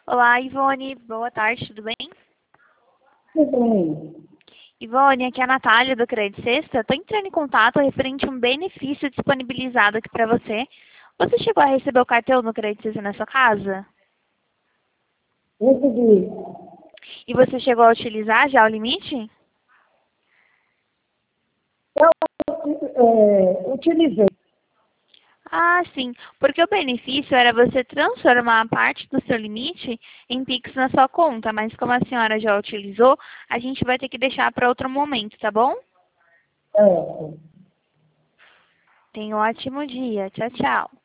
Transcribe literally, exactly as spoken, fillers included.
Olá, Ivone. Boa tarde, tudo bem? Tudo bem. Ivone, aqui é a Natália do Crédito Sexta. Estou entrando em contato referente a um benefício disponibilizado aqui para você. Você chegou a receber o cartão do Crédito Sexta na sua casa? Recebi. E você chegou a utilizar já o limite? É, utilizei. Ah, sim, porque o benefício era você transformar a parte do seu limite em Pix na sua conta, mas como a senhora já utilizou, a gente vai ter que deixar para outro momento, tá bom? É, Tenha um ótimo dia. Tchau, tchau.